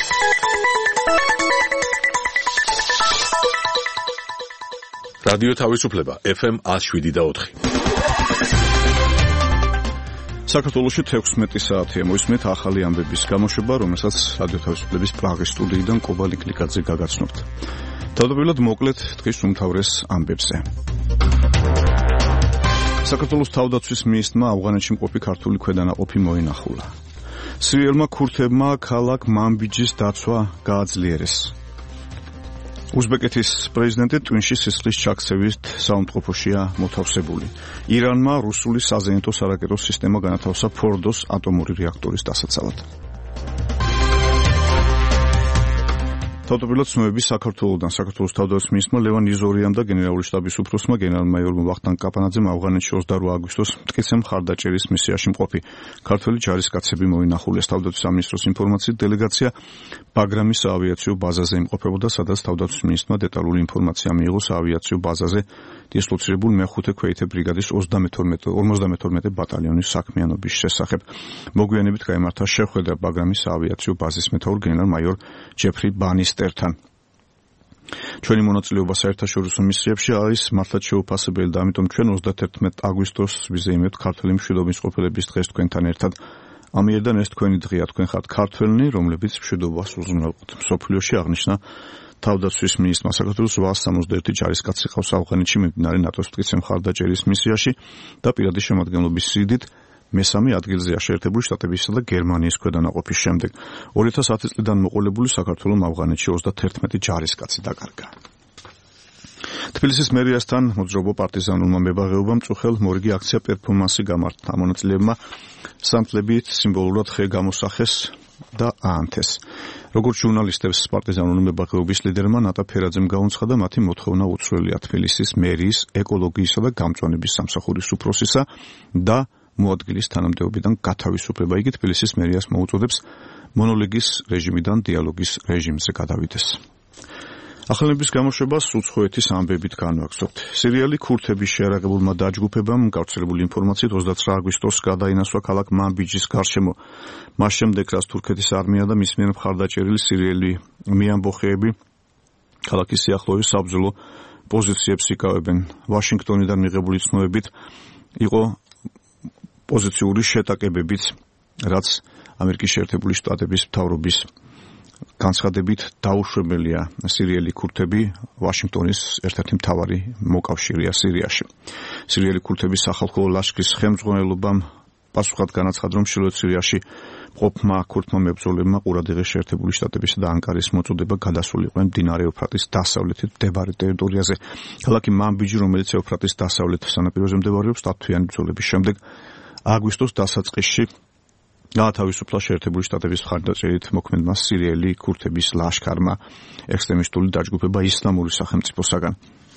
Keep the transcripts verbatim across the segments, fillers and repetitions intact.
რადიო თავისუფლება ეფ ემ one oh seven და four. საქართველოში თექვსმეტი საათია მოისმენთ ახალი ამბების გამოშვება, რომელსაც რადიო თავისუფლების პრაღის სტუდიიდან კობალი კლიკაძე გაგაცნობთ. თავდაპირველად მოკლედ დღის უმთავრეს ამბებზე. საქართველოს თავდაცვის მინისტრმა ავღანეთში მყოფი ქართული ქვედანაყოფი მოინახულა. სირიელმა ქურთებმა ქალაქ მანბიჯის დაცვა გააძლიერეს. უზბეკეთის პრეზიდენტი ტვინში სისხლის ჩაქცევით საუნდტროფოშია მოთავსებული. ირანმა რუსული საზენიტო სარაკეტო სისტემა განათავსა ფორდოს ატომური რეაქტორის დასაცავად. თავდაპირველად ცნობები საქართველოსდან საქართველოს თავდაცვის მინისტრმა ლევან იზორიამ და გენერალური შტაბის უფროსმა გენერალ-მაიორმა ვახტანგ კაპანაძემ ავღანეთში ოცდაორი აგვისტოს მტკიცე მხარდაჭერის მისიაში მყოფი ქართველი ჯარისკაცები მოინახულეს. თავდაცვის სამინისტროს ინფორმაციით დელეგაცია ბაგრამის საავიაციო ბაზაზე იმყოფებოდა, სადაც თავდაცვის მინისტრმა დეტალური ინფორმაცია მიიღო საავიაციო ბაზაზე დისლოცირებული მეხუთე ქვეითე ბრიგადის ორმოცდამეთორმეტე ბატალიონის საქმიანობის შესახებ. მოგვიანებით გაიმართა შეხვედრა ბაგრამის საავიაციო ბაზის მეთაურ გენერალ-მაიორ ჯეფრი ბანისტერთან. ჩვენი მონაწილეობა საერთაშორისო მისიებში არის მართლაც შეუფასებელი და ამიტომ ჩვენ ოცდაათერთმეტ აგვისტოს ვიზეიმებთ ქართული მშვიდობის ყოფილების დღეს თქვენთან ერთად. ამიერიდან ეს თქვენი დღეა, თქვენ ხართ ქართველნი, რომლებიც მშვიდობას უზრუნველყოფთ მსოფლიოში, აღნიშნა თავდაცვის მინისტრმა. საქართველოს რვაას სამოცდაერთი ჯარისკაცი ყავს ავღანეთში მიმდინარე ნატოს მტკიცე მხარდაჭერის მისიაში და პირადი შემადგენლობის სიდიდით მესამე ადგილზეა შეერთებული შტატებისა და გერმანიის ქვედანაყოფის შემდეგ. ორი ათას ათი წლიდან მოყოლებული საქართველოს ავღანეთში ოცდაათერთმეტი ჯარისკაცი დაკარგა. თბილისის მერიასთან მოძრაობა პარტიზანულმა მებაღეობამ წუხელ მორიგი აქცია პერფორმანსი გამართა. მონაწილეებმა სამთლებით სიმბოლურად ხე გამოსახეს და აანთეს. როგორც ჟურნალისტებს პარტიზანული მებაღეობის ლიდერმა ნატა ფერაძემ გაუნცხადა, მათი მოთხოვნა უცვლელია თბილისის მერიის ეკოლოგიისა და გამწვანების სამსახურის უფროსისა და მოადგილის თანამდებობიდან გათავისუფლება. იგი თბილისის მერიას მოუწოდებს მონოლოგის რეჟიმიდან დიალოგის რეჟიმზე გადავიდეს. ახალების გამოშვებას უცხოეთის ამბებით განვაგრძობთ. სირიელი ქურთების შეარაღებულმა დაჯგუფებამ გავრცელებული ინფორმაციით ოცდაცხრა აგვისტოს გადაინაცვლა ქალაქ მანბიჯის გარშემო. მას შემდეგ, რაც თურქეთის არმია და მის მიერ მხარდაჭერილი სირიელი მეამბოხეები ქალაქის სიახლოვეს საბრძოლო პოზიციებს იკავებენ. ვაშინგტონიდან მიღებული ცნობებით იყო პოზიციური შეტაკებებიც, რაც ამერიკის შეერთებული შტატების მთავრობის განცხადებით დაუშვებელია. სირიელი ქურთები ვაშინგტონის ერთ-ერთი მთავარი მოკავშირეა სირიაში. სირიელი ქურთების სახალხო ლაშქრის ხელმძღვანელობამ პასუხად განაცხადა, რომ ჩრდილოეთ სირიაში მყოფმა ქურთმა მებრძოლებმა ყურადღება შეერთებული შტატებისა და ანკარის მოწოდება გადასულიყვნენ მდინარე ევფრატის დასავლეთით მდებარე ტერიტორიაზე. ქალაქი მანბიჯი, რომელიც ევფრატის დასავლეთ სანაპიროზე მდებარეობს, დათვიანი ბრძოლების შემდეგ აგვისტოს დასაწყისში გაათავისუფლა შეერთებული შტატების მხარდაჭერით მოქმედმა სირიელი ქურთების ლაშქარმა ექსტრემისტული დაჯგუფება ისლამური სახელმწიფოსაგან.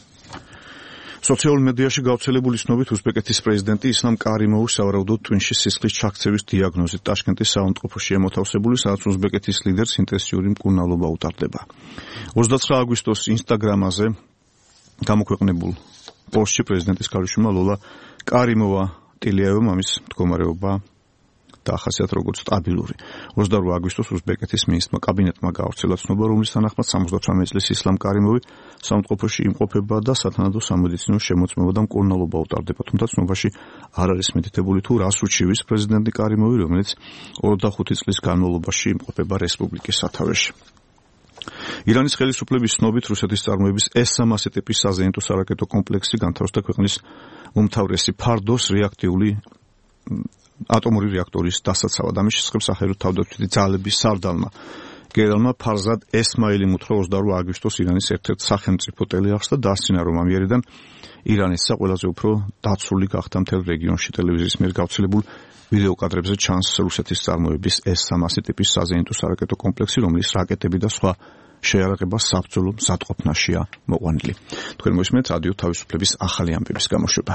სოციალურ მედიაში გავრცელებული ცნობით უზბეკეთის პრეზიდენტი ისლამ კარიმოვი სავარაუდოდ ტვინში სისხლის ჩაქცევის დიაგნოზით ტაშკენტის საუნდტროფოშია მოთავსებული, სადაც უზბეკეთის ლიდერს ინტენსიური მკურნალობა უტარდება. ოცდაცხრა აგვისტოს ინსტაგრამაზე გამოქვეყნებულ პოსტში პრეზიდენტის ქალიშვილმა ლოლა კარიმოვა ტილიაევამ ამის მდგომარეობა დაახასიათა როგორც სტაბილური. ოცდაორი აგვისტოს უზბეკეთის მინისტრმა კაბინეტმა გაავრცელა ცნობა, რომლის თანახმად სამოცდათვრამეტ წლის ისლამ კარიმოვი საუნდტროფოში იმყოფება და სათანადო სამედიცინო შემოწმება და მკურნალობა უტარდება. თუმცა ცნობაში არ არის მითითებული თუ რას უჩივის პრეზიდენტი კარიმოვი, რომელიც ოცდახუთი წლის განმავლობაში იმყოფება რესპუბლიკის სათავეში. ირანის ხელისუფლების ცნობით რუსეთის წარმოების ეს სამასი ტიპის საზენიტო სარაკეტო კომპლექსი განთავსდა ქვეყნის უმთავრესი ფარდოს რეაქტიული ატომური რეაქტორის დასაცავად. ამის შესახებ სახელმწიფო თავდაცვითი ძალების სარდალმა გენერალმა ფარზად ესმაილიმ უთხრა ოცდაორი აგვისტოს ირანის ერთ-ერთ სახელმწიფო ტელეარხს და დასცინა, რომ ამ იარიდან ირანეთსა ყველაზე უფრო დაცული გახდა მთელ რეგიონში. ტელევიზიის მიერ გავრცელებულ ვიდეო კადრებზე ჩანს რუსეთის წარმოების ეს სამასი ტიპის საზენიტო სარაკეტო კომპლექსი, რომლის რაკეტები და სხვა შეიარაღება საბრძოლო მზადყოფნაშია მოყვანილი. თქვენ მოისმენთ რადიო თავისუფლების ახალი ამბების გამოშვება.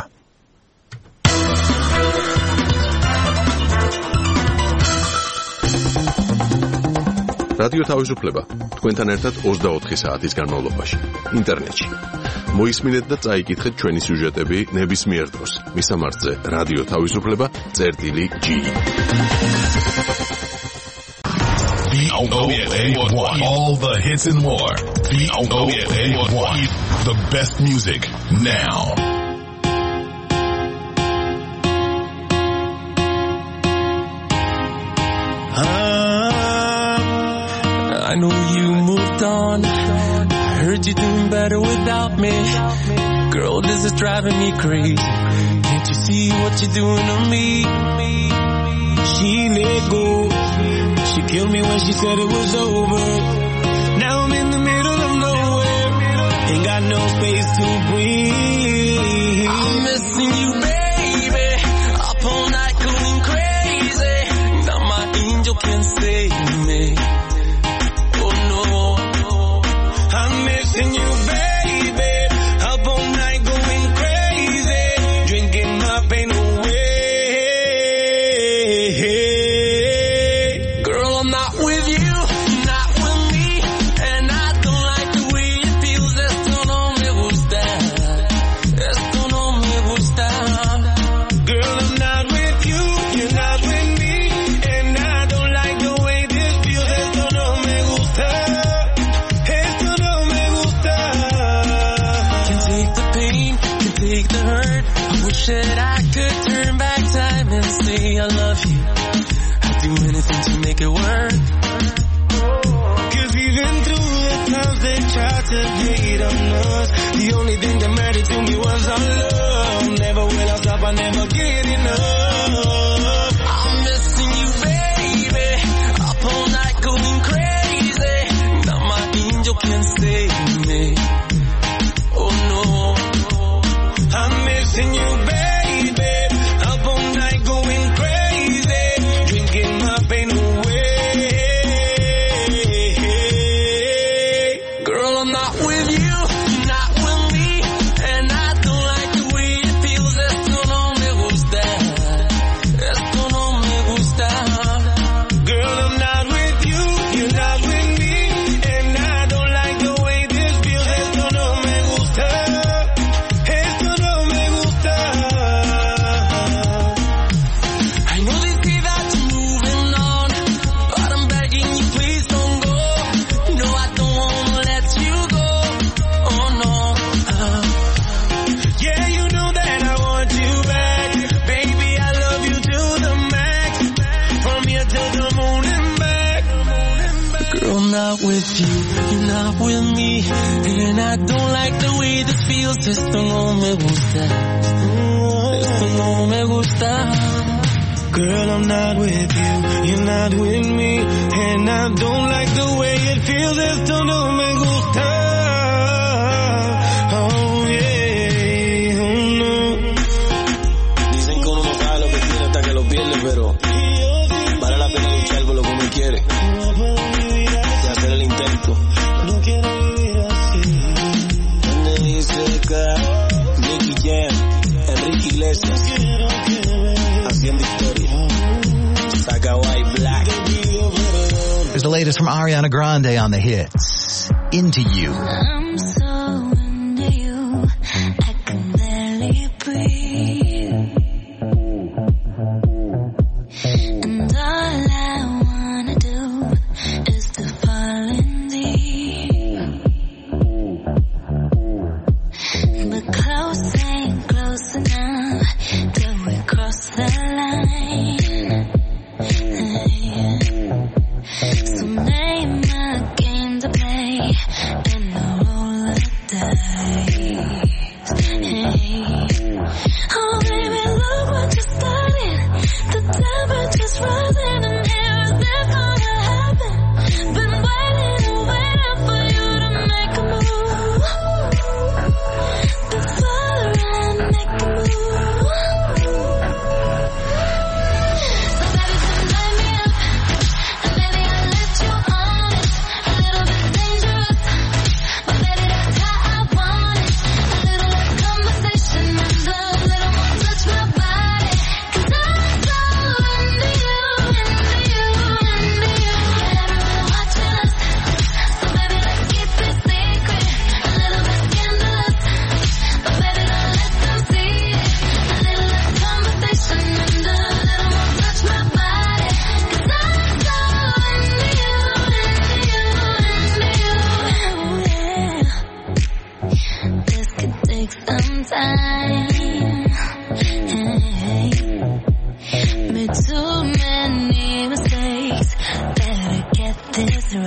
რადიო თავისუფლება თქვენთან ერთად ოცდაოთხი საათის განმავლობაში ინტერნეტში. მოისმინეთ და წაიკითხეთ ჩვენი სიუჟეტები ნებისმიერ დროს. მისამართზე რადიო თავისუფლება წერტილი ჯი. V O A one. All the hits and more. V O A one. The best music now. I know you moved on. I heard you doing better without me. Girl, this is driving me crazy. Can't you see what you're doing to me? She let go. She killed me when she said it was over. Now I'm in the middle of nowhere. Ain't got no space to breathe. I'm missing you, baby. Up all night going crazy. Now my angel can save me. I'm missing you, baby. Up all night going crazy, drinking my pain away. Girl, I'm not with you, not with me, and I don't like the way it feels. Esto no me gusta, esto no me gusta. Girl, I'm not with you, you're not with me, and I don't like the way this feels. Esto no me gusta. Take the hurt. I wish that I could turn back time and say I love you. I'd do anything to make it work. Cause even through the times they tried to hate on us, the only thing that mattered to me was our love. Never will I stop, I never get enough. I'm missing you, baby. Up all night going crazy. Now my angel can save me. Oh no. I'm missing you, baby. Up all night going crazy, drinking my pain away. Girl, I'm not with you, not with me, and I don't like the way it feels. Esto no me gusta, esto no me gusta. Girl, I'm not with you, you're not with me, and I don't like the way this feels. Esto no me gusta. Not with you, you're not with me, and I don't like the way this feels. Esto no me gusta, esto no me gusta. Girl, I'm not with you, you're not with me, and I don't like the way it feels. Esto no me gusta. Oh yeah, oh no. Dicen que uno no sabe lo que tiene hasta que lo pierde, pero vale la pena luchar por lo que uno quiere. El intento. No quiero vivir así. Donde dice que Nicky Jam, Enrique Iglesias, haciendo historia. Saga White Black. There's the latest from Ariana Grande on the hits. Into You. I'm so into you, I can barely breathe. And all I wanna do is to fall in deep. But close ain't close enough till we cross the line. So name a game to play in the roller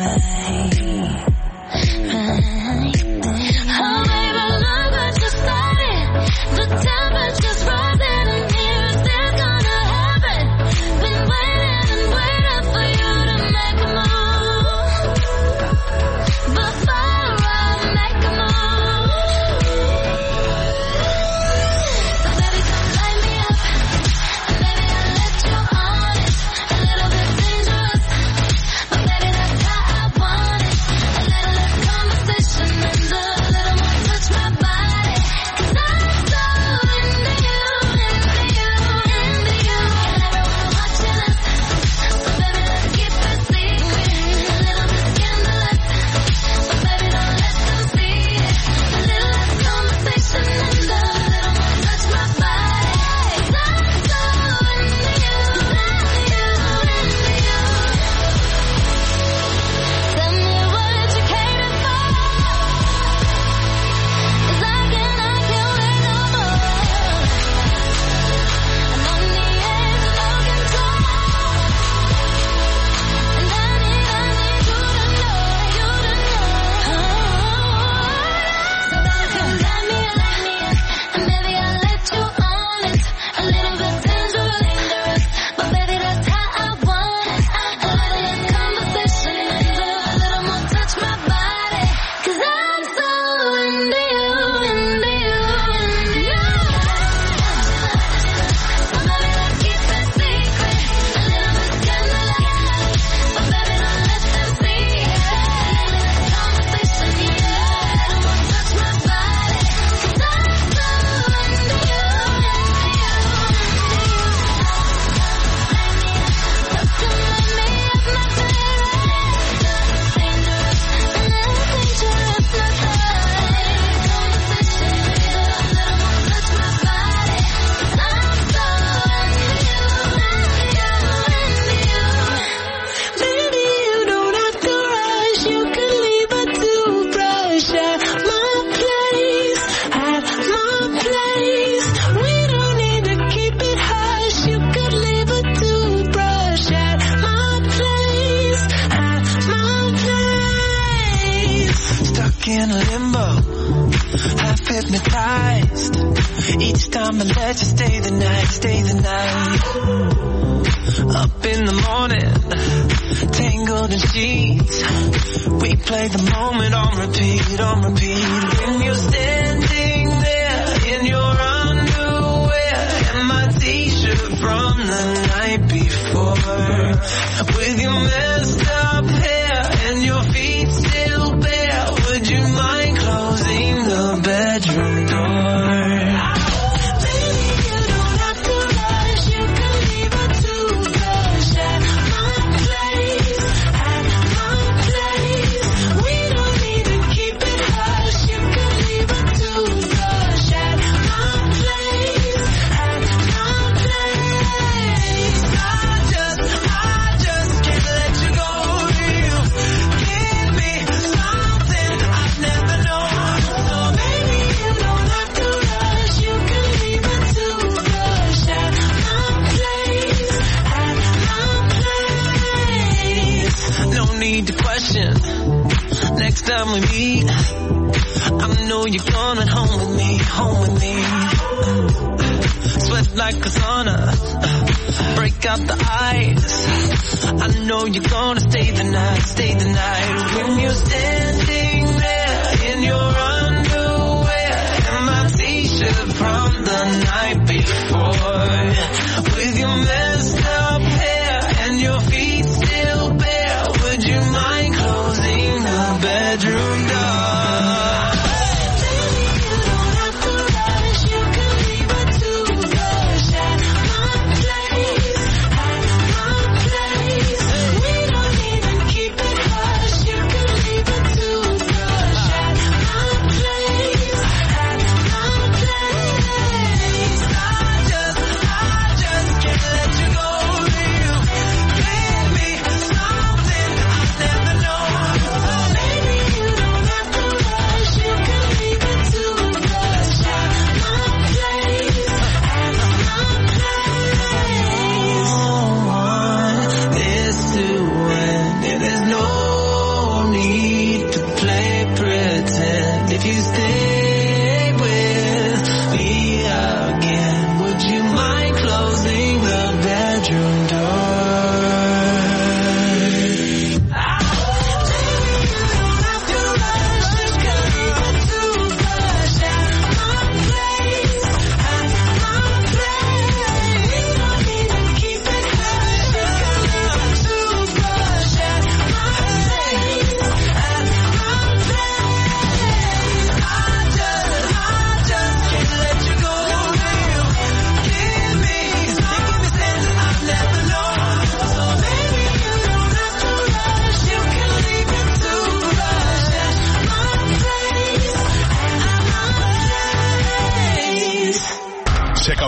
in limbo, half hypnotized. Each time I let you stay the night, stay the night. Up in the morning, tangled in sheets. We play the moment on repeat, on repeat. When you're standing there in your underwear and my t-shirt from the night before, with your messed up hair and your feet still bare, would you mind closing the bedroom door? Next time we meet, I know you're coming home with me, home with me. Sweat like a sauna, break out the ice. I know you're gonna stay the night, stay the night. When you're standing there in your underwear and my t-shirt from the night before, with your messed up hair and your feet still bare, would you mind closing the bedroom door? I just, I just can't let you go. You can't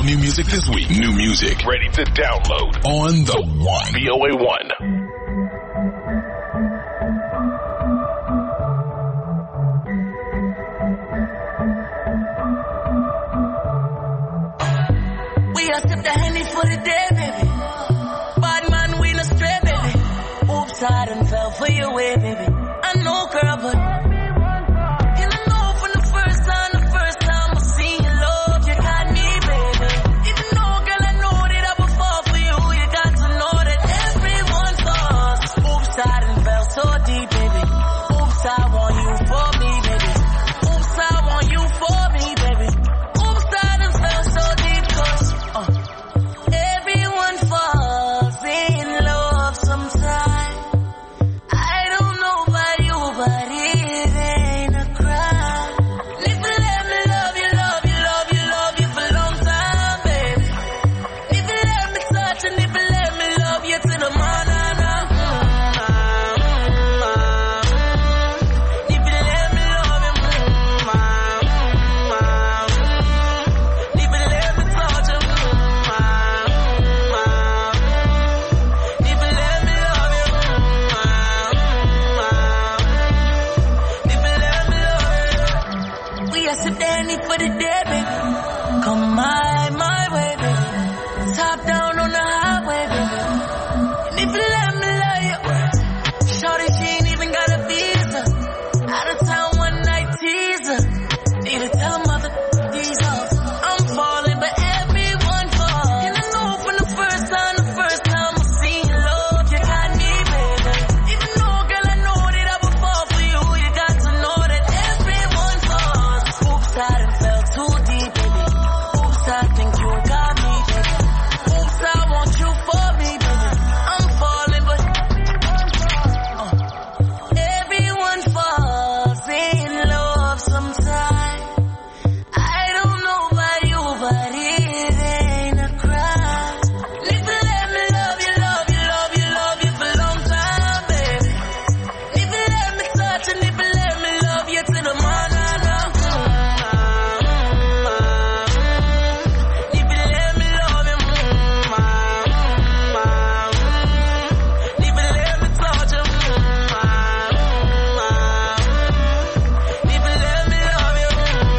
new music this week. New music ready to download on the one. V O A one. We are sip the Henny for the day, baby. Bad man, we no stray, baby. Oops, I done fell for your way, baby. I know, girl, but you don't know from the first time, the first time I seen your love, you got me, baby. Even though, girl, I know that I would fall for you, you got to know that everyone falls. Oops, I done fell so deep, baby. Oops, I want you for me, baby. Oops, I want you for me, baby. Oops, I done fell so deep, cause uh, everyone falls in love sometime. I don't know about you, but it ain't a crime. If you let me love you, love you, love you, love you for a long time, baby. If you let me touch and if you let me love you to the morning. If you let me love you, if you let me touch you, if you let me love you, if you let me love you. We are sip the Henny for the day, baby. Come my, my way, baby. Top down on the highway, baby. And if you let me love you, shorty, she ain't even got a visa. Out of town one night teaser. Need to tell a mother these hoes I'm falling, but everyone falls. And I know from the first time, the first time I seen your love, you got me, baby. Even though, girl, I know that I would fall for you, you got to know that everyone falls. Oops, I done fell too deep, baby. Oops, I think you got me, baby. Oops, I want you for me, baby. I'm falling, but uh, everyone falls in love sometime. I don't know about you, but it ain't a crime. If you let me love you, love you, love you, love you for a long time, baby. If you let me touch and if you let me love you to the morning. If you let me love you, if you let me touch you, if you let me love you.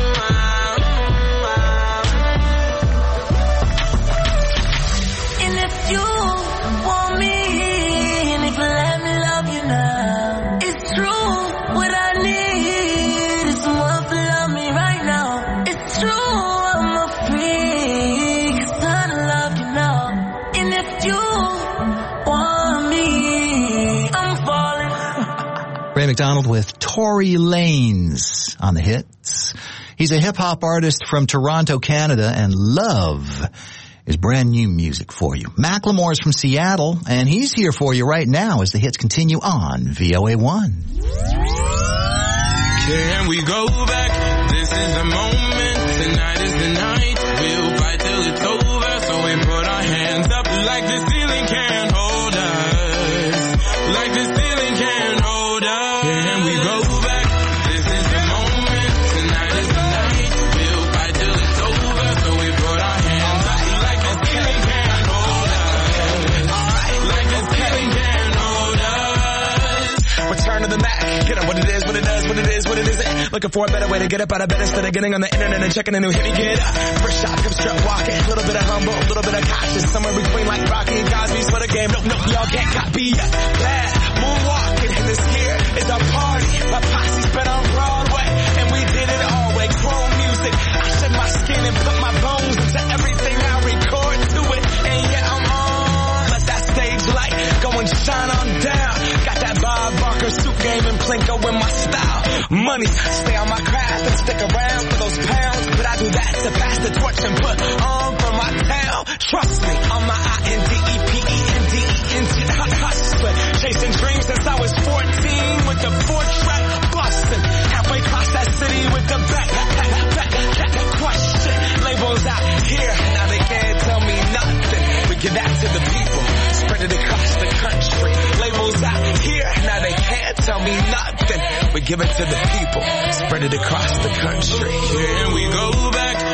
And if you want me, and if you let me love you now, it's true. What I need is someone to love me right now. It's true, I'm a freak, it's time to love you now. And if you want me, I'm falling. Ray McDonald with Tory Lanez on the hits. He's a hip-hop artist from Toronto, Canada, and Love is brand new music for you. Macklemore's from Seattle, and he's here for you right now as the hits continue on V O A one. Can we go back? This is the moment. Tonight is the night. We'll fight till it's over. So we put our hands up like the ceiling can't hold us. Like the ceiling can't hold us. Can we go back? This is the moment. Tonight is the night. We'll fight till it's over. So we put our hands up like the ceiling can't hold us. Like the ceiling can't hold us. Return to the Mac. Get up what it is, what it does, what it is, what it isn't. Looking for a better way to get up out of bed instead of getting on the internet and checking a new hit. Me get up. First shot, come strut walking. A little bit of humble, a little bit of cautious. Somewhere between like Rocky and Cosby's for the game. Nope, nope, y'all can't copy us. Glad moonwalking. And this here is our party. My posse's been on Broadway. And we did it all way. Chrome music. I shed my skin and put my bones into everything I record to it. And yeah, I'm on. Let that stage light go and shine on down. Got that Bob Barker suit game and Plinko in my style. Money, stay on my craft and stick around for those pounds. But I do that to pass the torch and put on for my town. Trust me, on my I N D E P E N D E N T hustler. Chasing dreams since I was fourteen with the four track bustin'. Halfway across that city with the back, back, back, back, question. Labels out here, now they can't tell me nothing. We give that to the people, spread it across the country. Labels out here, now they can't tell me nothing. We give it to the people, spread it across the country. Can we go back? This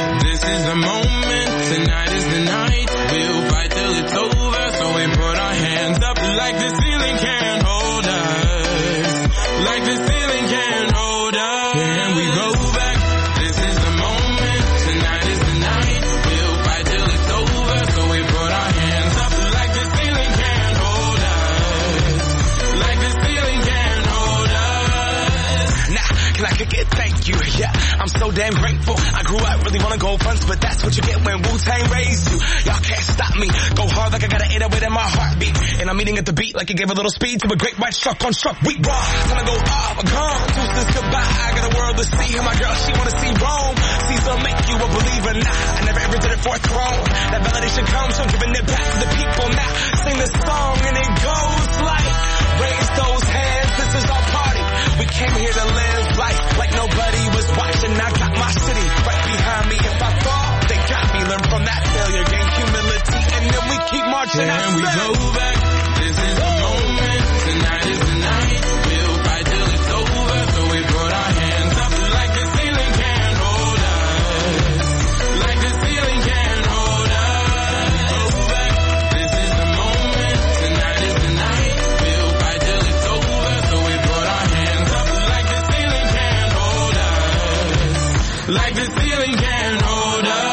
is the moment, tonight is the night. We'll fight till it's over, so we put our hands up like the ceiling can't hold us. Like the ceiling can't hold us. And we go back, this is the moment, tonight is the night. We'll fight till it's over, so we put our hands up like the ceiling can't hold us. Like the ceiling can't hold us. Nah, can I kick it? Thank you, yeah. I'm so damn grateful. I grew up really wanna go fronts, but that's what you get when Wu-Tang raised you. Y'all can't stop me. Go hard like I got an eight oh eight in my heartbeat. And I'm eating at the beat like it gave a little speed to a great white shark on shark. We raw. Time to go off, gone. Deuces goodbye. I got a world to see. And my girl, she wanna see Rome. Caesar make you a believer. Nah, I never ever did it for a throne. That validation comes from giving it back to the people. Now sing this song and it goes like, raise those hands. This is our party. We came here to live life like nobody was watching. I got my city right behind me. If I fall, they got me. Learn from that failure, gain humility, and then we keep marching. And we go back. This is the moment. Tonight is the night. We'll fight till it's over. So we put our hands up like the ceiling can't hold us. Like the ceiling can't hold us. Go back. This is the moment. Tonight is the night. We'll fight till it's over. So we put our hands up like the ceiling can't hold us. Like the ceiling can't hold us.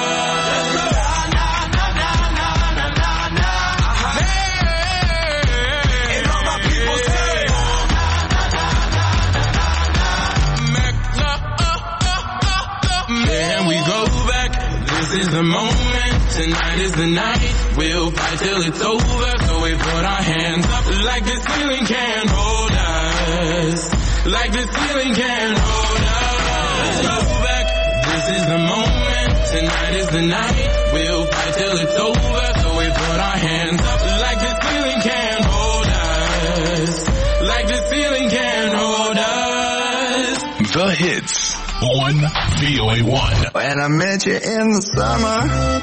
This is the moment, tonight is the night. We'll fight till it's over, so we put our hands up like the ceiling can't hold us. Like the ceiling can't hold us. Go back, this is the moment, tonight is the night. We'll fight till it's over, so we put our hands up like the ceiling can't hold us. Like the ceiling can't hold us. The hits on V O A one. When I met you in the summer,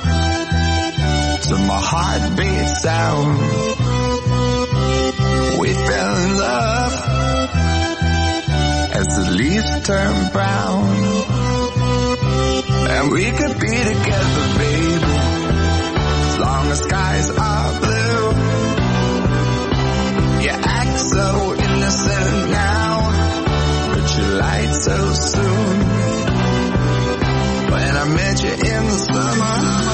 to my heartbeat sound, we fell in love as the leaves turn brown. And we could be together, baby, as long as skies are blue. You act so innocent now, but you lied so soon. When I met you in the summer,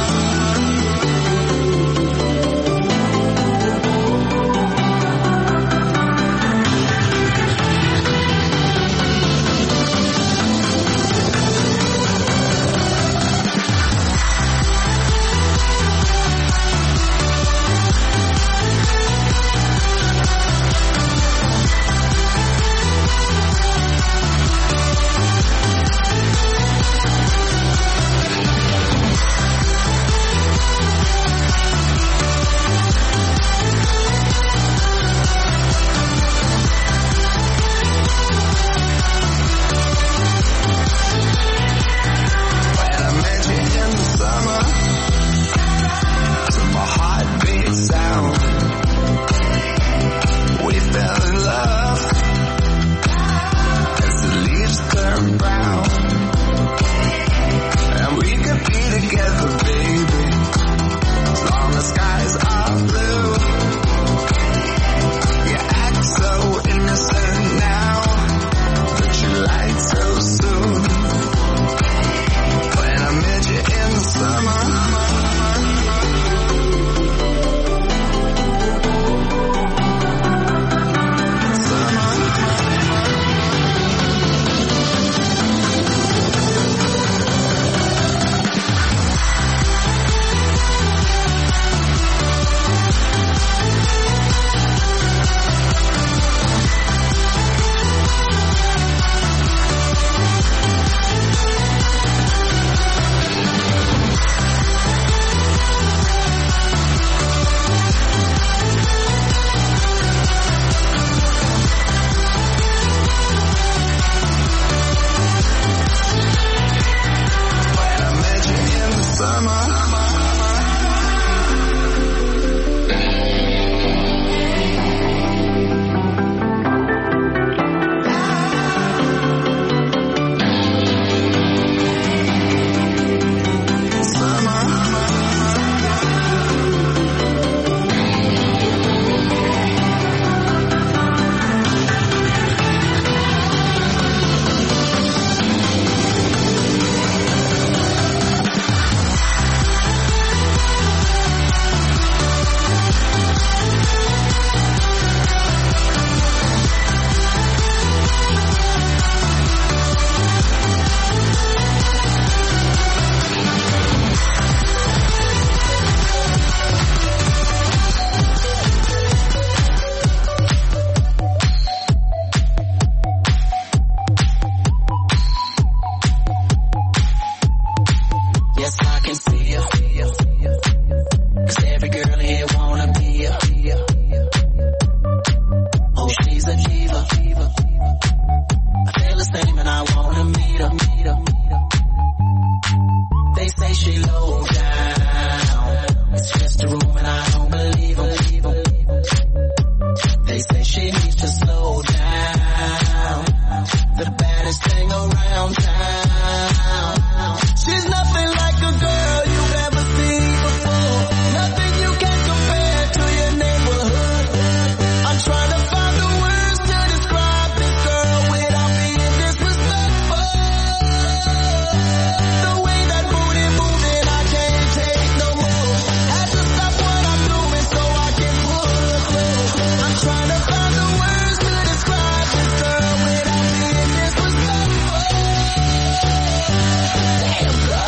fever. I feel the same and I wanna meet her, meet her, meet her. They say she low down. It's just a room and I don't believe her, believe her. They say she needs to slow down. The baddest thing around town. She's nothing like a girl you've ever seen before. Nothing you can compare to your neighborhood. I'm trying to find the words to describe this girl without being disrespectful. The way that booty moving, I can't take no more. Had to stop what I'm doing so I can pull her close. I'm trying to find the words to describe this girl without being disrespectful. Damn girl.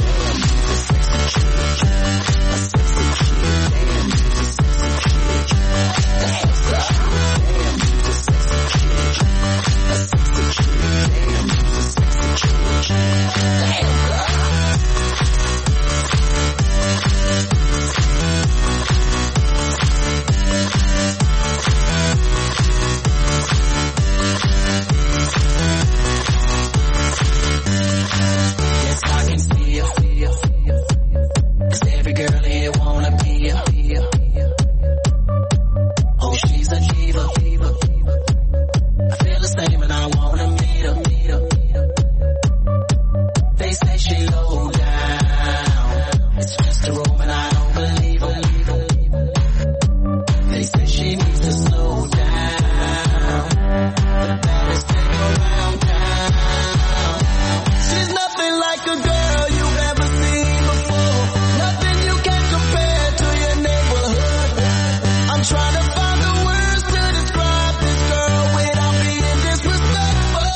Yes, I can see you, see you, see you. 'Cause every girl here wanna be you, be you. Oh, she's a diva, diva, diva. I feel the same and I wanna meet her, meet her, meet her. They say she low down. It's just a room and I don't believe her, believe her. They say she needs to slow down. The baddest thing around town. She's nothing like a girl you've ever seen before. Nothing you can compare to your neighborhood. I'm trying to find the words to describe this girl without being disrespectful.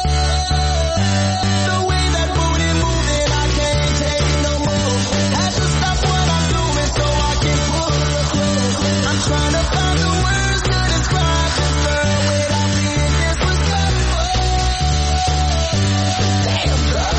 The way that booty moving, I can't take no more. Had to stop what I'm doing so I can pull her close. I'm trying to find the words to describe this girl without being disrespectful. Damn girl.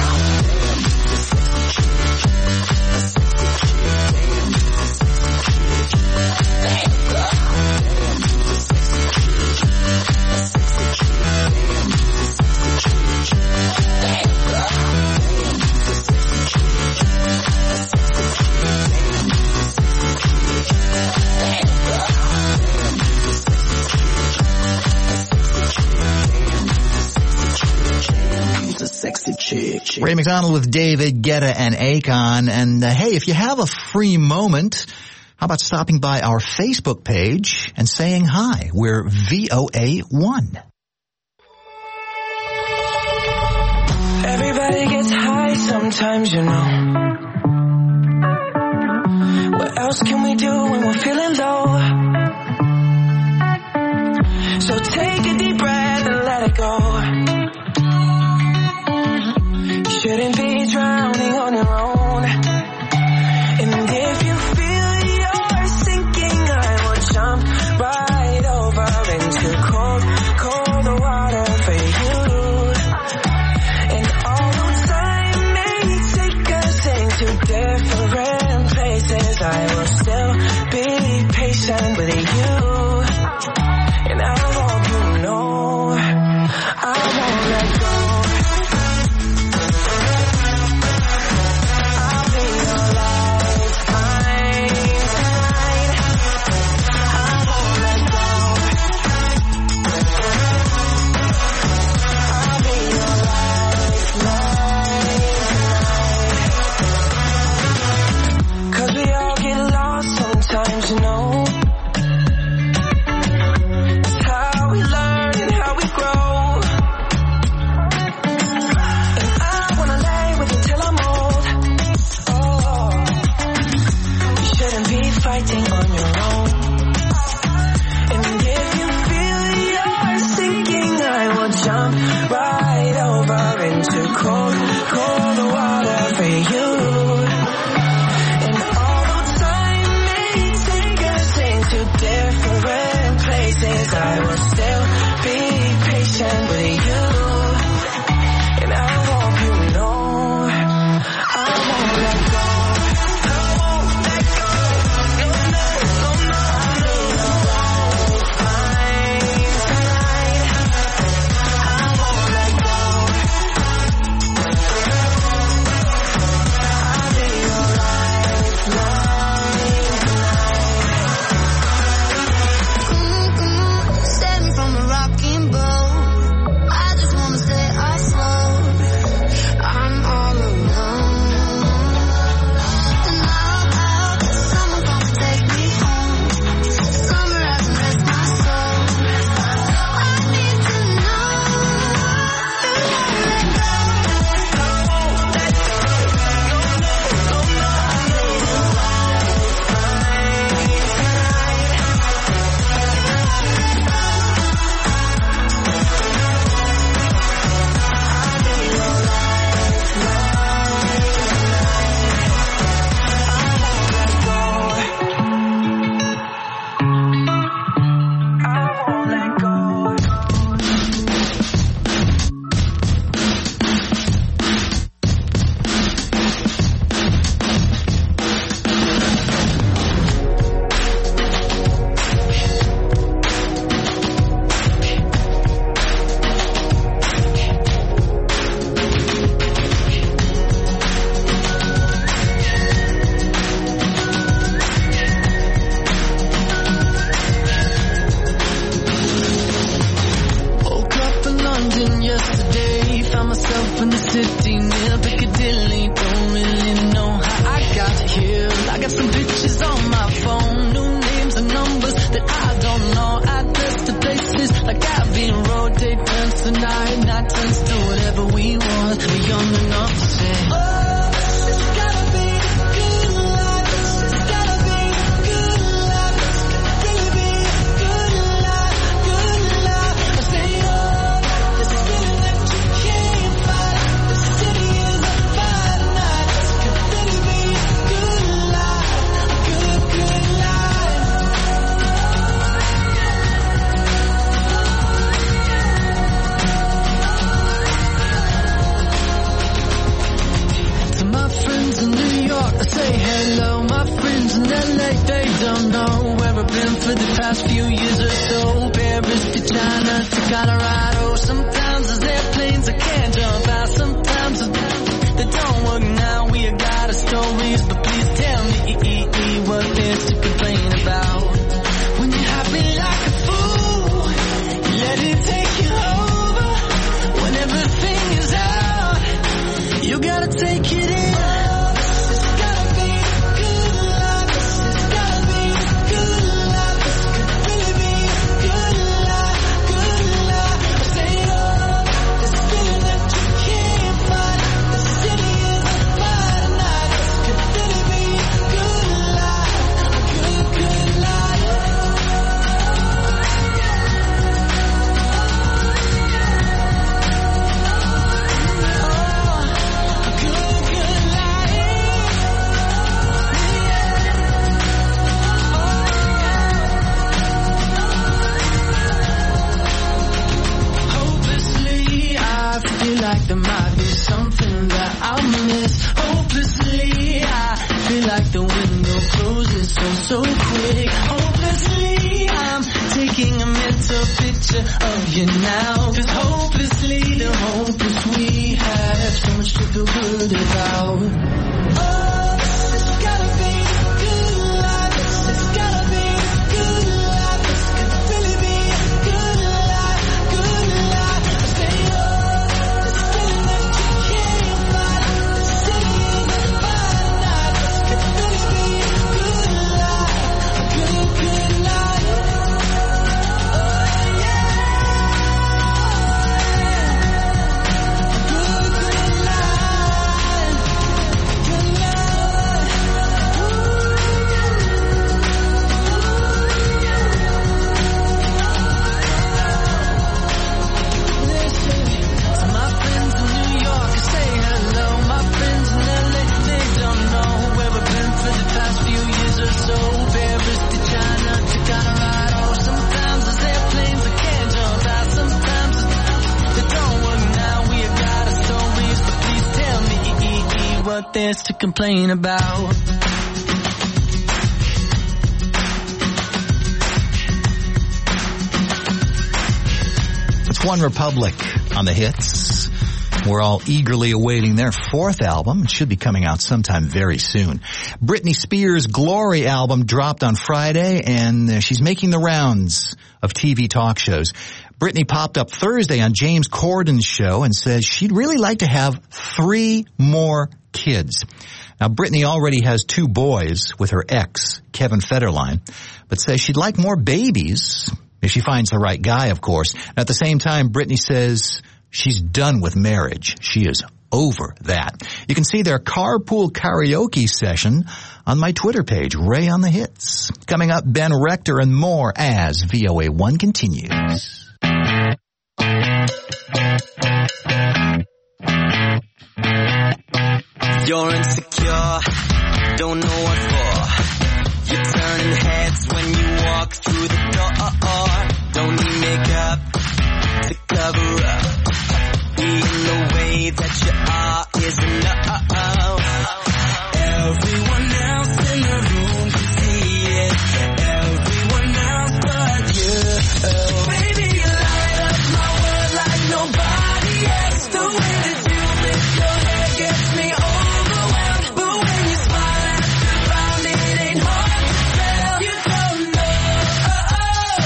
She's a sexy chick. chick. Ray McDonald with David Guetta and Akon. And uh, hey, if you have a free moment, how about stopping by our Facebook page and saying hi? We're V O A one. Everybody gets high sometimes, you know. What else can we do when we're feeling low? So take a deep breath and let it go. You shouldn't be drowning on your own. And if you feel you're sinking, I will jump right over into cold, cold water for you. And although time may take us into different places, I will still be patient with you. And I hope you know I won't let go. I'll be your lifeline tonight. I won't let go. found myself in the city near Piccadilly. Don't really know how I got here. I got some pictures on my phone, new names and numbers that I don't know. Address to places like Abbey Road. Take turns tonight, night turns to whatever we want. We're young enough to say, oh, it's gotta be a good life. It's gotta be a good life. It's gotta be a good life, good life. I say, oh, this feeling that you can't fight. The city is a fine night. It's gotta be a good life, a good, good life. To my friends in New York, I say hello. My friends in L A, they don't know where I've been for the past few years or so. Paris to China to Colorado. Sometimes there's airplanes I can't jump out. Sometimes they don't work now. We have got our stories, but please tell me what there's to complain about. When you're happy like a fool, let it take you over. When everything is out, you gotta take it in. It's gotta be a good life. It's gotta be a good life. It's could really be a good life, good life. I say, oh, this feeling that you can't fight. The city is a fine night. This could really be a good life, a good, good life. A good, good life. Hopelessly, I feel like there might be something that I'll miss. Hopelessly, I feel like the window closes so, so quick. Hopelessly, I'm taking a mental picture of you now. Cause hopelessly, the hopeless we have so much to feel good about. Oh, it's gotta be a good life. It's gotta be a good life. This could really be a good life, good life. I say, oh, this feeling that you can't fight. The city is a fine night. This could really be a good life, a good, good life. Oh, yeah. A good, good life. Good life. Listen, to my friends in New York, I say hello. My friends in L A, they don't know where I've been for the past few years or so. Paris to China to Colorado. Sometimes there's airplanes I can't jump out. Sometimes they don't work now. We have got our stories, but please tell me what there's to complain about. It's One Republic on the hits. We're all eagerly awaiting their fourth album. It should be coming out sometime very soon. Britney Spears' Glory album dropped on Friday, and uh, she's making the rounds of T V talk shows. Britney popped up Thursday on James Corden's show and says she'd really like to have three more kids. Now, Britney already has two boys with her ex, Kevin Federline, but says she'd like more babies if she finds the right guy, of course. At the same time, Britney says she's done with marriage. She is over that. You can see their carpool karaoke session on my Twitter page, Ray on the Hits. Coming up, Ben Rector and more as V O A one continues. You're insecure, don't know what for. You're turning heads when you walk through the door. Don't need makeup to cover up. Being the way that you are is enough. Everyone else in the room can see it. Everyone else but you. Baby, you light up my world like nobody else. The way that you lift your head gets me overwhelmed. But when you smile at the ground, it ain't hard to tell. You don't know.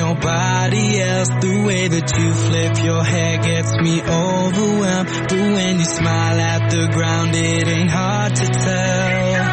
nobody else. The way that you flip your hair gets me overwhelmed. But when you smile at the ground, it ain't hard to tell.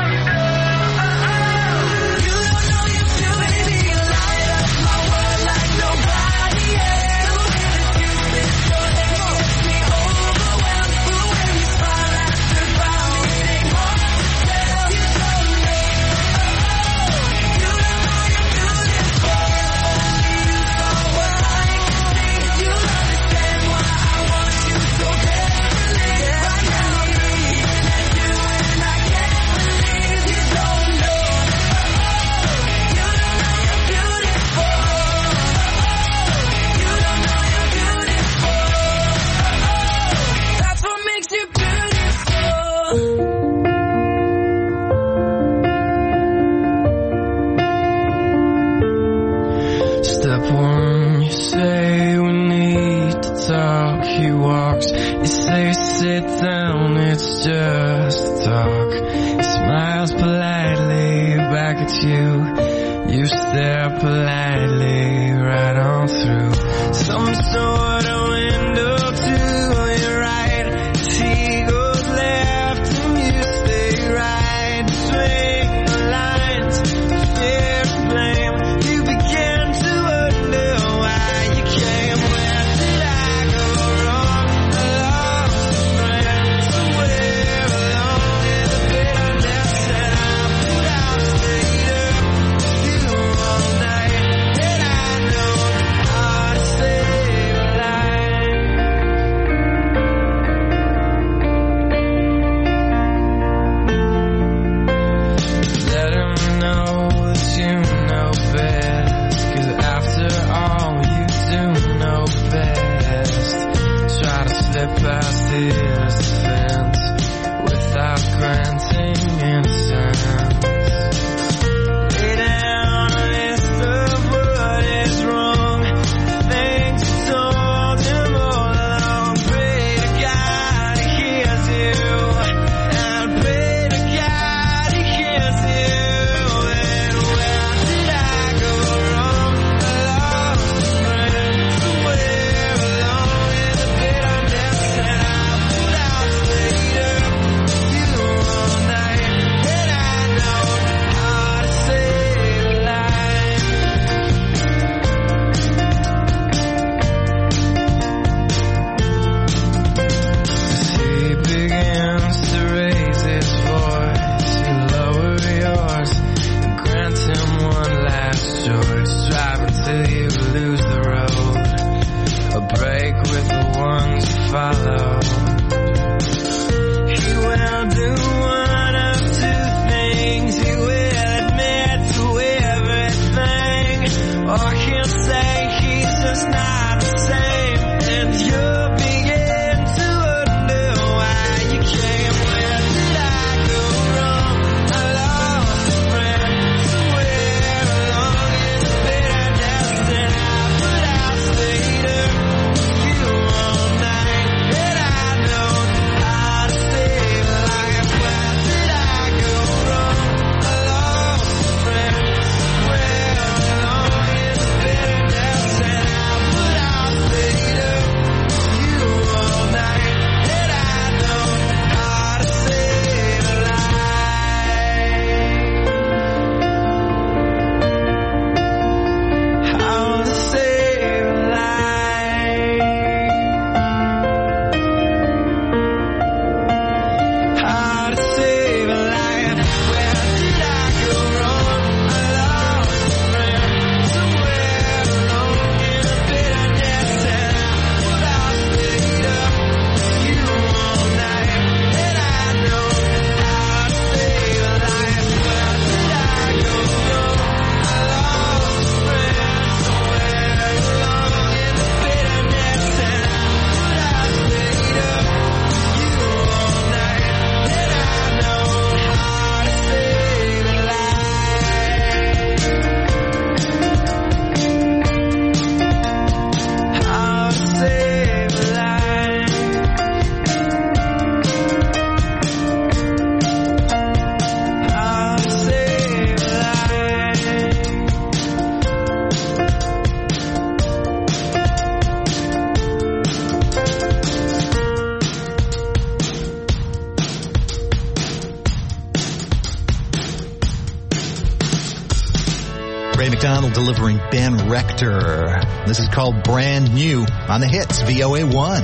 Ray McDonald delivering Ben Rector. This is called Brand New on the hits, V O A one.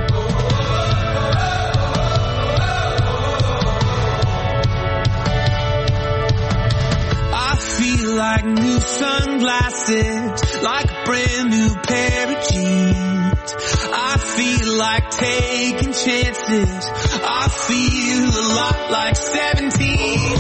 I feel like new sunglasses, like a brand new pair of jeans. I feel like taking chances. I feel a lot like seventeen.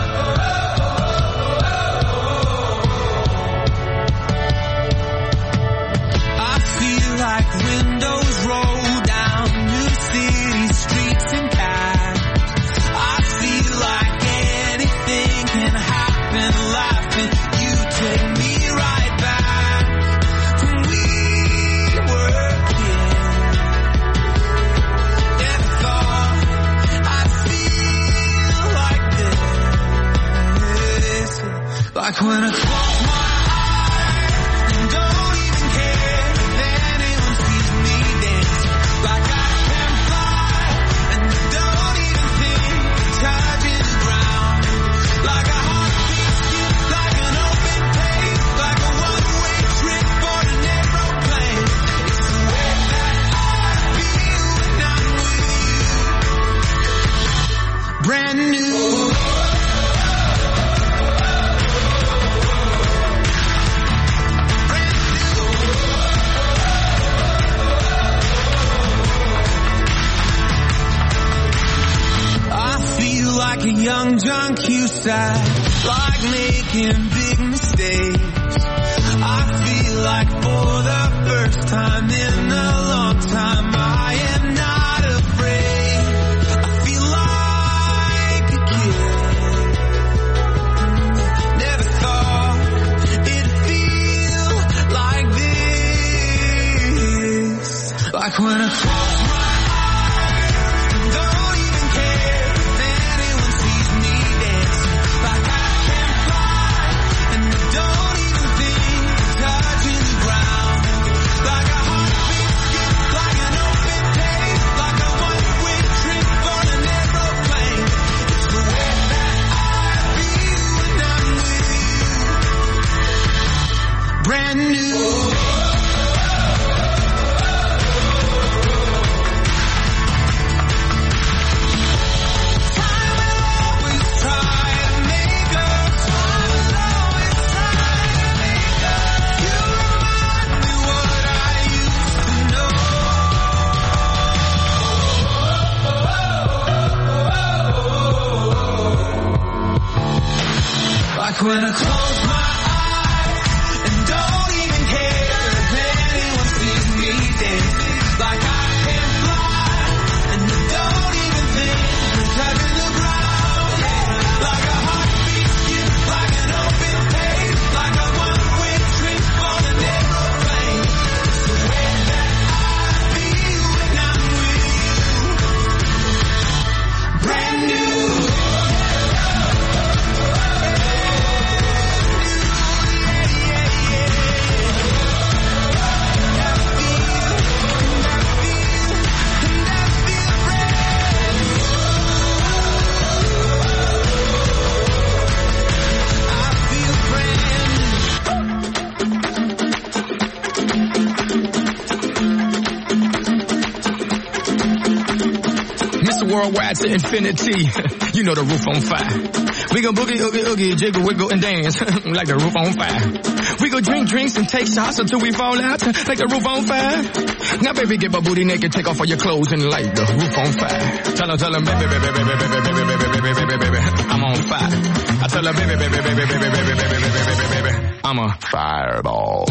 Like windows roll down new city streets and cabs. I feel like anything can happen, laughing. You take me right back when we were kids. Never thought I'd feel like this. Like when I close my eyes and don't even care. Like I can fly and don't even think of touching the ground. Like a heartbeat skip, like an open page, like a one-way trip on an aeroplane. It's the way that I feel when I'm with you. Brand new. Like a young John Cusack, like making big mistakes. I feel like for the first time in a long time, I am not afraid. I feel like a kid. Never thought it'd feel like this. Like when I close my brand new. Like when I close my eyes and don't even care if anyone sees me dancing. Like I can fly and don't even think of touching the ground. Like a heartbeat skip, like an open page, like a one-way trip on an aeroplane. It's the way that I feel when I'm with you. Brand new. Worldwide to infinity, you know the roof on fire. We gon' boogie, oogie, oogie, jiggle, wiggle, and dance like the roof on fire. We gon' drink drinks and take shots until we fall out like the roof on fire. Now baby, get my booty naked, take off all your clothes and light the roof on fire. Tell her, tell her, baby, baby, baby, baby, baby, baby, baby, baby, baby, baby, I'm on fire. I tell her, baby, baby, baby, baby, baby, baby, baby, baby, baby, I'm a fireball.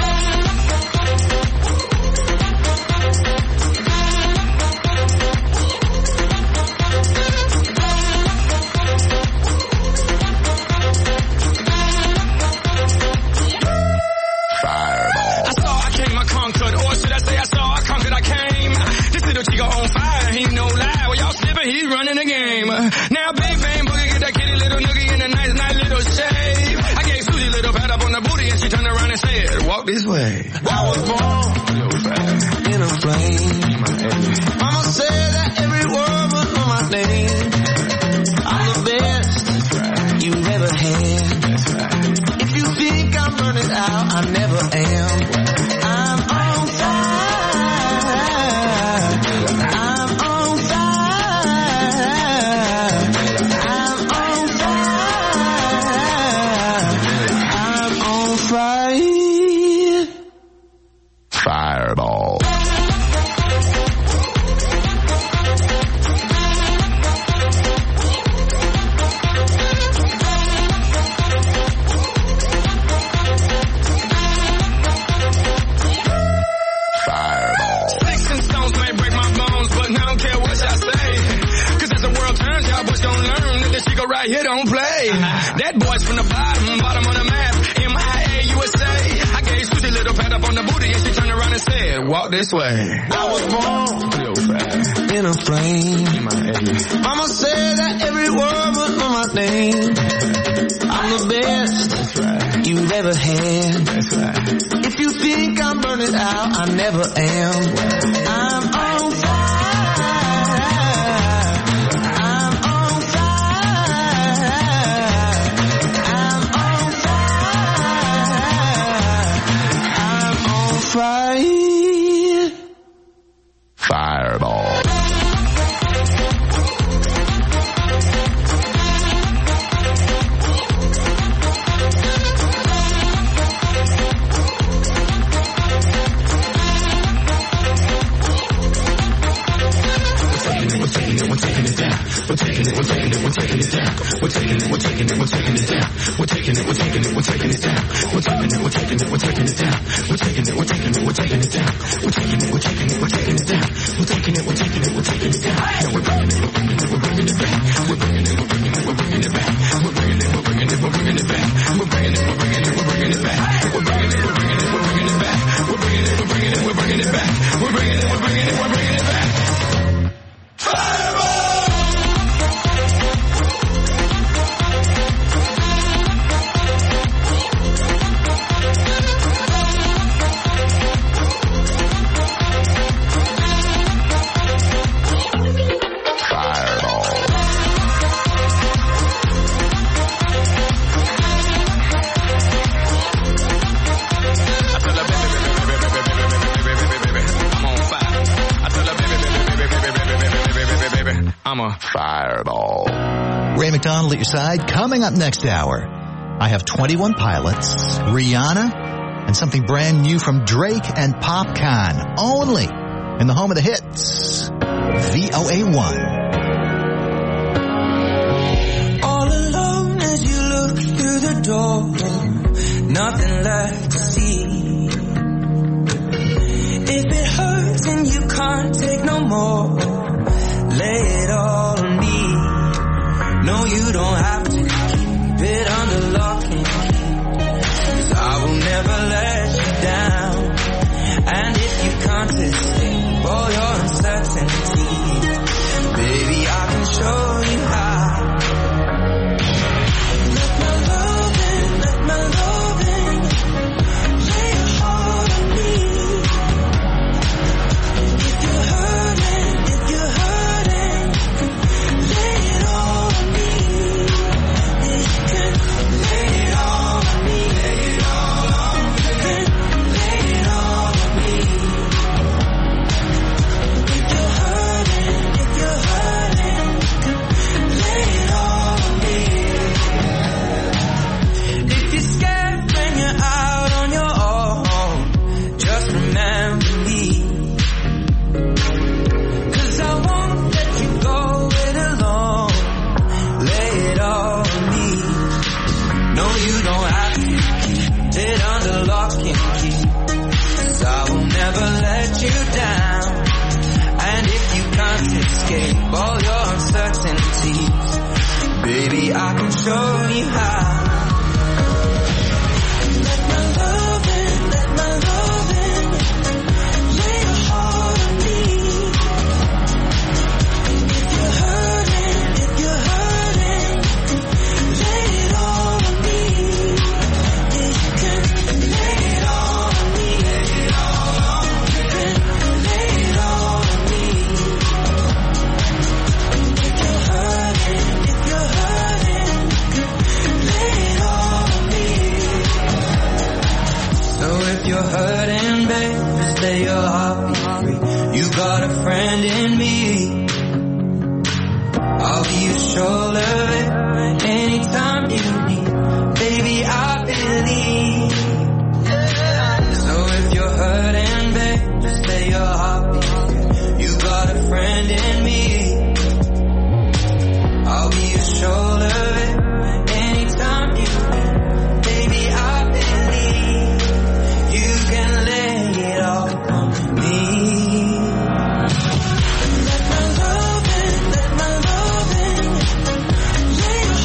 He's running the game. Now big bang boogie, get that kitty little noogie in a nice, nice little shave. I gave Susie a little pat up on the booty and she turned around and said, walk this way. I was born in a flame. Mama said that every word was on my name. I'm the best you ever had. If you think I'm running nigga right here don't play. That boy's from the bottom, bottom of the map. M I A U S A. I gave Susie a little pat up on the booty and she turned around and said, walk this way. I was born in a flame. Mama said that every word was on my name. I'm the best That's right. you've ever had. That's right. If you think I'm burning out, I never am. I'm on fire. I'm on fire. I'm on fire. I'm on fire. Fireball. We're taking it, we're taking it, we're taking it, we're taking it down. We're taking it, we're taking it, we're taking it down. We're taking it, we're taking it, we're taking it down. We're taking it, we're taking it, we're taking it down. We're taking it, we're taking it, we're taking it down. We're taking it, we're taking it, we're taking it down. We're taking it, we're taking it, we're taking it down. Now we're bringing it, we're bringing it, we're bringing it back. We're bringing it, we're bringing it, we're bringing it back. We're bringing it, we're bringing it, we're bringing it back. We're bringing it, we're bringing it, we're bringing it back. We're bringing it, we're bringing it, we're bringing it back. We're bringing it, we're bringing it, we're bringing it back. We're bringing it, we're bringing it, we're bringing it back. Fireball! I'm a fireball. Ray McDonald at your side. Coming up next hour, I have twenty-one Pilots, Rihanna, and something brand new from Drake and Popcaan. Only in the home of the hits, V O A one. All alone as you look through the door, nothing left to see. If it hurts and you can't take no more, lay it all on me. No, you don't have to keep it under lock and key, 'cause I will never let you down. And if you can't escape all your uncertainties, baby, I can show you how. Let my loving, let my loving lay your heart on me. If you're hurting, if you're hurting, lay it all on me. You can lay it all on me. Lay it all on me. You can lay it all on me. If you're hurting, if you're hurting, lay it all on me. If you're scared when you're out on your own, just remember me. 'Cause I won't let you go it alone. Lay it all on me. No, you don't have to keep it under lock and key, 'cause I will never let you down. And if you can't escape all your uncertainties, baby, I can show you how. Let my loving, let my loving lay your heart on me. If you're hurting, if you're hurting, lay it all on me. Yeah, you can lay it all on me. Lay it all on me. You can lay it all on me. If you're hurting, if you're hurting, lay it all on me. So if you're hurting, babe, just let your heart be free. You got a friend in me. I'll be your shoulder anytime you need. Baby, I believe. So if you're hurting, babe, just let your heart be free. You got a friend in me. I'll be your shoulder anytime you need. Baby, I believe you can lay it all on me. Let my loving, let my loving lay your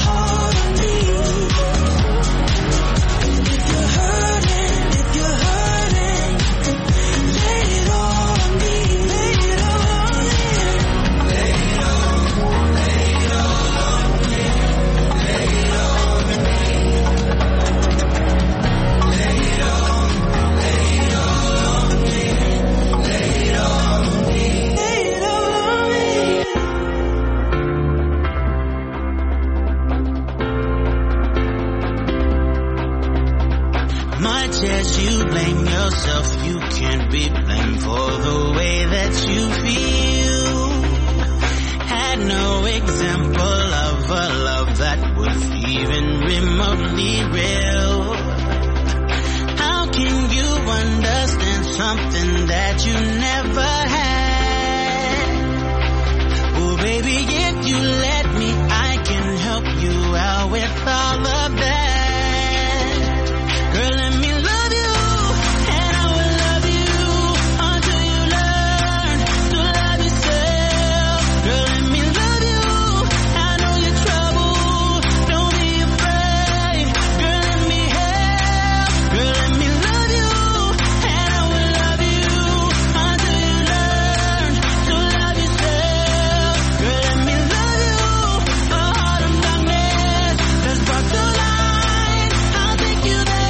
much as you blame yourself, you can't be blamed for the way that you feel. Had no example of a love that was even remotely real. How can you understand something that you never had? Oh baby, if you let me, I can help you out with all of that. Girl, let me love you, and I will love you until you learn to love yourself. Girl, let me love you, I know you're trouble, don't be afraid. Girl, let me help. Girl, let me love you, and I will love you until you learn to love yourself. Girl, let me love you, a heart of darkness that's brought to light. I'll take you there.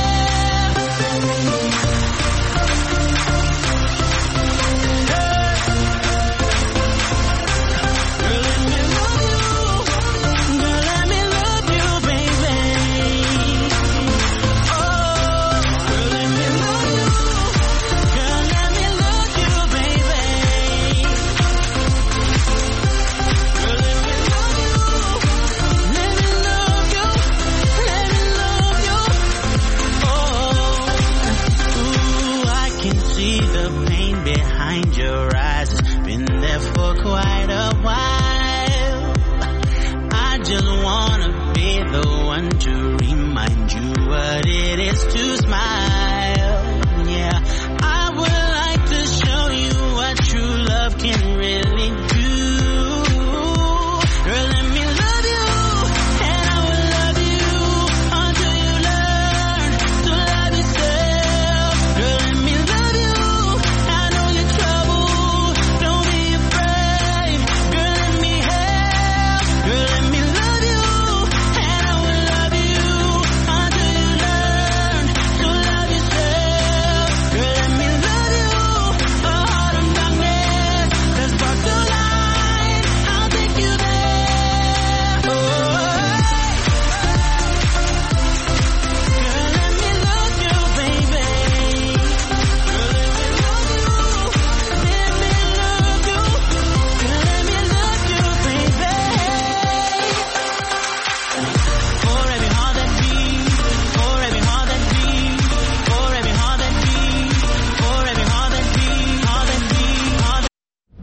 Girl, let me love you. Girl, let me love you, baby. Oh, girl, let me love you. Girl, let me love you, baby. Girl, let me love you. Let me love you. Let me love you. Oh, ooh, I can see the pain behind your eyes. It's been there for quite a while. I just wanna be the one to remind you what it is to smile. Yeah, I would like to show you what true love can really do. Girl, let me love you, and I will love you until you learn to love yourself. Girl, let me love you, I know you're trouble, don't be afraid. Girl, let me help. Girl, let me love you, and I will love you until you learn to love yourself. Girl, let me love you, a heart of darkness that's brought to light. I'll take you there. Oh, girl, let me love you, baby. Girl, let me love you. Let me love you. Girl, let me love you, baby. For every heart that beats, for every heart that beats, for every heart that beats, for every heart that beats, heart that beats, heart that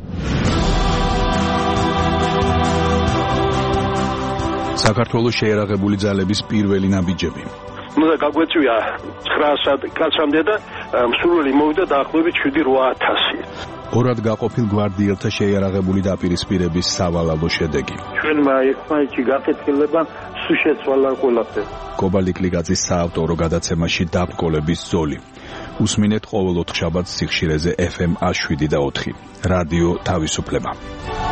საქართველოს შეიარაღებული ძალების პირველი ნაბიჯები. უნდა გაგვეწვია ცხრაასად კაცამდე და მსურველი მოვიდა დაახლოებით შვიდი რვა ათასი. ორად გაყოფილ გვარდიელთა შეიარაღებული დაპირისპირების სავალალო შედეგი. ჩვენმა ერთმანეთში გაკეთილება სულ შეცვალა ყველაფერი. კობალტიკლიძის საავტორო გადაცემაში დაბრკოლების ზოლი. უსმინეთ ყოველ ოთხშაბათს სიხშირეზე ეფ ემ ას შვიდი და ოთხი. რადიო თავისუფლება.